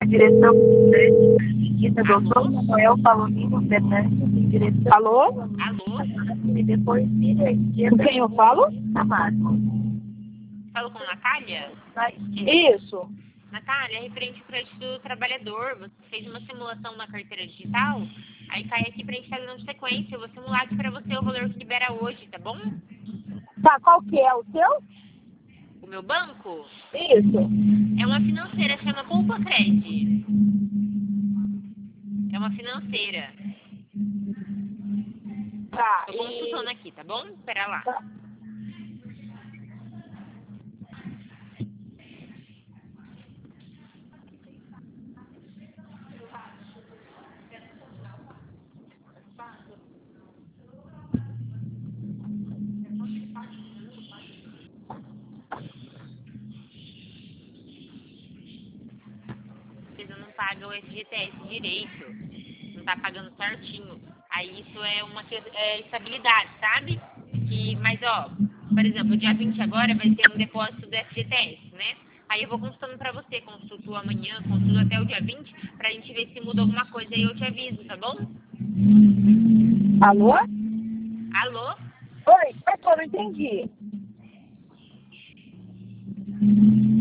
direção Avenida Doutor Manuel Palomino Fernandes, em direção. Alô? Alô? E depois vira à esquerda. Com quem eu falo? Camargo. Falo com Natália? Isso. Natália, referente ao crédito do trabalhador, você fez uma simulação na carteira digital, aí cai aqui pra gente estar dando sequência, eu vou simular aqui pra você o valor que libera hoje, tá bom? Tá, qual que é o seu? O meu banco Isso. é uma financeira, chama Poupa Cred. É uma financeira. Tá, Tô consultando aqui, tá bom? Espera lá. Tá. Vocês não pagam o FGTS direito, não tá pagando certinho. Aí isso é uma estabilidade, sabe? Mas ó, por exemplo, o dia 20 agora vai ter um depósito do FGTS, né? Aí eu vou consultando pra você, consulto amanhã, consulto até o dia 20, pra gente ver se muda alguma coisa e eu te aviso, tá bom? Alô? Alô? Oi, eu não entendi.